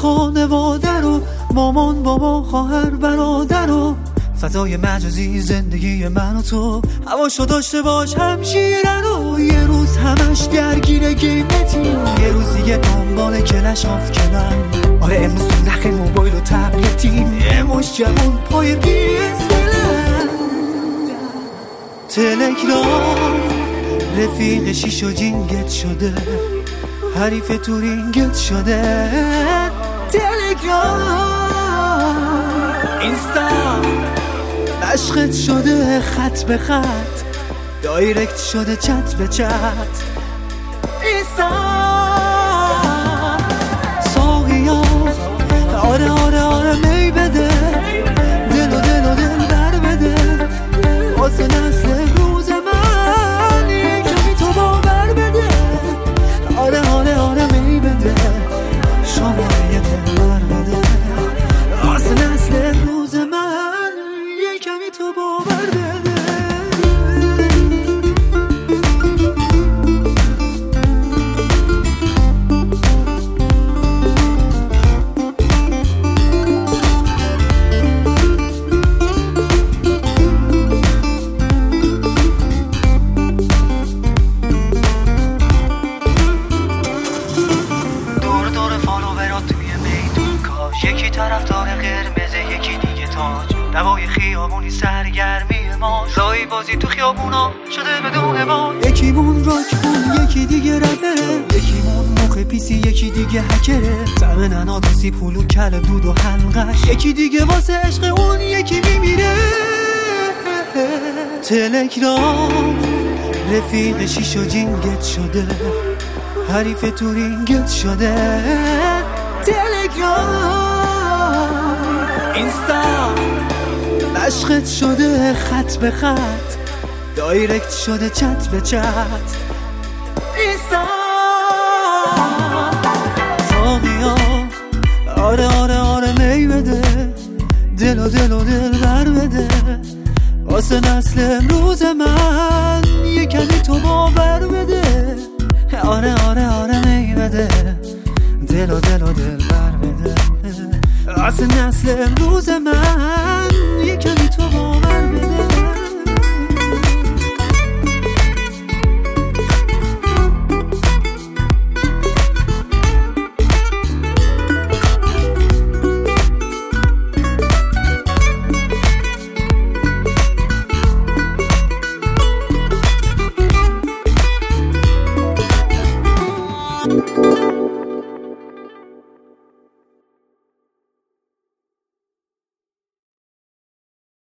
خانواده رو، مامان بابا خواهر برادر رو، فضای مجازی زندگی من و تو، هواشو داشته باش همشیره رو. یه روز همش درگیر گیمتیم، یه روز دیگه دنبال کلش آف کلن. آره امروز تو نخ موبایل و تبلتیم، یه مش جوون پای PS دلن. تلگرام رفیق شیش و جینگت شده، حریف تورینگت شده. تلگرام اینستا عشقت شده خط به خط، دایرکت شده چت به چت. اینستا ساقیا آره آره آره می بده، دل و دل و دل در بده، واسه نسل روز من یه کمی تو باور بده. آره آره آره می بده، شما یه دل بر بده، واسه نسل روز من یه کمی تو باور بده. یکی طرفدار قرمز یکی دیگه تاج، دوای خیابونی سرگرمی ما، لای بازی تو خیابونا شده بدون ما. یکی مون راک بون یکی دیگه رپره، یکی مون مخ پیسی یکی دیگه هکره، زمن اناداسی پولو کل دود و حلقش، یکی دیگه واسه عشق اون یکی میمیره. تلگرام رفیق شیش و جینگت شده، حریف تورینگت شده. تلگرام اینستا عشقت شده خط به خط، دایرکت شده چت به چت. اینستا ساقیا آره آره آره می بده، دل و دل و دل بر بده، واسه نسل امروز من یه کمی تو باور بده. آره آره آره می بده، دل و دل و دل بر بده، واسه نسل امروز من یه کمی تو